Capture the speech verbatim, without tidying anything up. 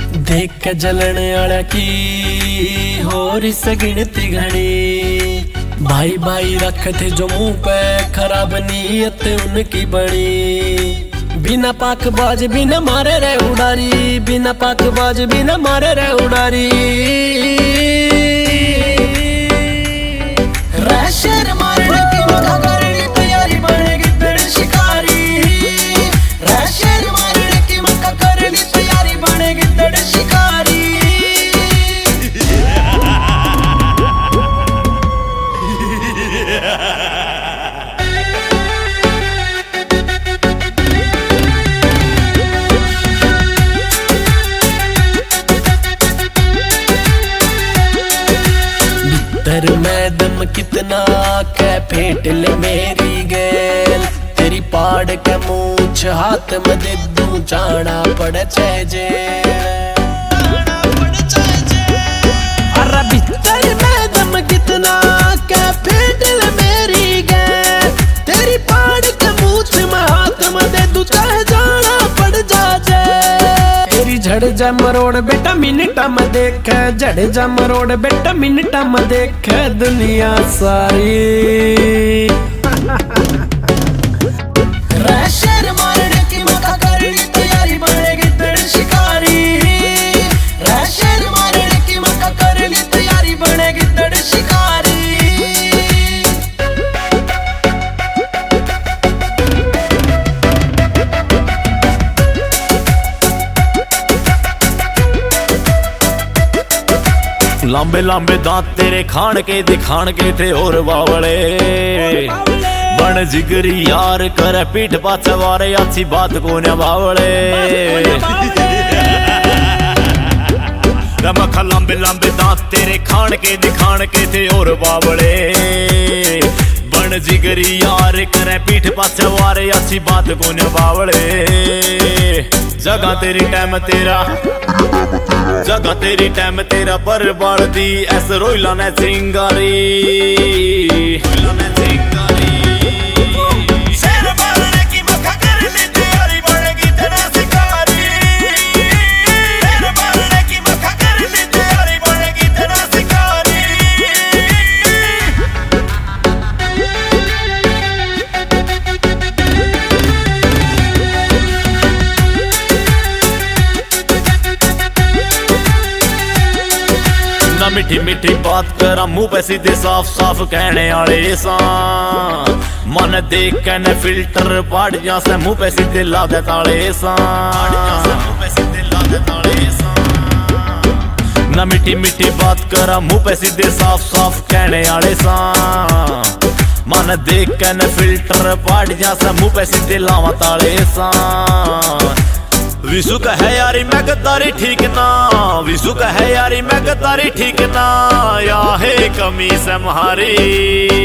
देख के जलन आला की होर सगिनती घनी। भाई भाई रखते जो मुंह पे खराब नीयत उनकी बड़ी। बिना पाक बाज बिना मारे रे उड़ारी, बिना पाक बाज बिना मारे रे उड़ारी। रैशर मारने की मौका करनी तैयारी बनेगी तेरी शिकारी। रैशर मारने की मौका करनी तैयारी बनेगी तेरी शिकारी। भीतर में दम कितना कै फेंट ले मेरी गैल। तेरी पाड़ के मूछ हाथ में दे दूं जाना पड़ जे। अरे भीतर में दम कितना कै फेंट ले मेरी गैल। तेरी पाड़ के मूछ में हाथ में दे दूं चाहे जाना पड़ जे। तेरी झड़ जा मरोड़ बेटा मिनटा में देख, झड़ जा मरोड़ बेटा मिनटा में देख दुनिया सारी। रैशर मारने की मौका करनी तैयारी बनेगी तेरी शिकारी। रैशर मारने की मौका करनी तैयारी बनेगी तेरी शिकारी। लांबे लांबे दांत तेरे खान के दिखान के थे और बावले। बन जिगरी यार कर पीठ पाछे वारे अच्छी बात को न बावले। रमखा लांबे लांबे दांत तेरे खान के दिखान के थे और बावले। बन जिगरी यार कर पीठ पाछे वारे अच्छी बात को न बावले। जगह तेरी टाइम तेरा, जगह तेरी टाइम तेरा पर बाल दी ऐसे रोइला ने चिंगारी। शेर मारने की मौका कर ली तैयारी बनेगी तेरा शिकारी। शेर मारने की मौका कर ली तैयारी बनेगी तेरा शिकारी। ना मिठी मिठी बात करा मुंह पे सीधे साफ साफ कहने आले सा। मन देख के न फिल्टर पाड़िया से मुंह पे सीधे ला दे ताले सा। ना मिठी मिठी बात करा मुंह पे सीधे साफ साफ कहने आले सा। मन देख के न फिल्टर पाड़िया से मुंह पे सीधे लावा ताले सा। विशु कहे यारी मैं गद्दारी ठीक ना, विशु कहे यारी मैं गद्दारी ठीक ना। या है कमी से म्हारी।